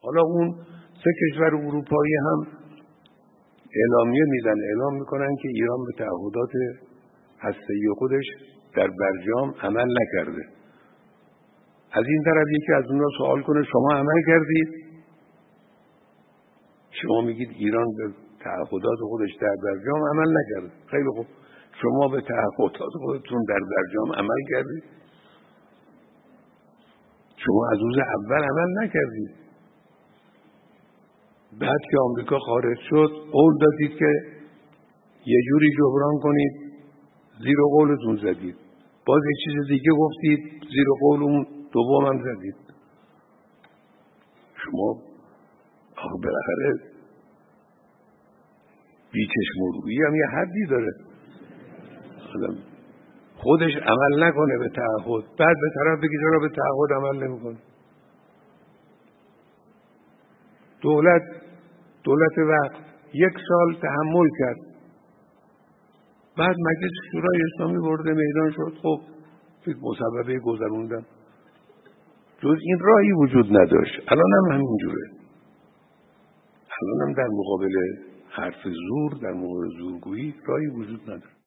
حالا اون 3 کشور اروپایی هم اعلامیه میدن، اعلام میکنن که ایران به تعهدات هسته‌ای خودش در برجام عمل نکرده. از این طرف یکی از اونها سوال کنه شما عمل کردید؟ شما میگید ایران به تعهدات خودش در برجام عمل نکرده. خیلی خوب، شما به تعهدات خودتون در برجام عمل کردید؟ شما از روز اول عمل نکردید. بعد که آمریکا خارج شد قول دادید که یه جوری جبران کنید، زیر قولتون زدید. باز یک چیز دیگه گفتید، زیر قول اون دوم هم زدید. شما بالاخره بیچشم‌ورویی هم یه حدی داره. خودش عمل نکنه به تعهد، بعد به طرف بگید چرا به تعهد عمل نمیکنه. دولت وقت 1 سال تحمل کرد، بعد مجلس شورای اسلامی برده میدان شد. خب مسببه گذروندن، جز این راهی وجود نداشت. الان هم همینجوره. الان هم در مقابل حرف زور، در مقابل زورگویی راهی وجود نداره.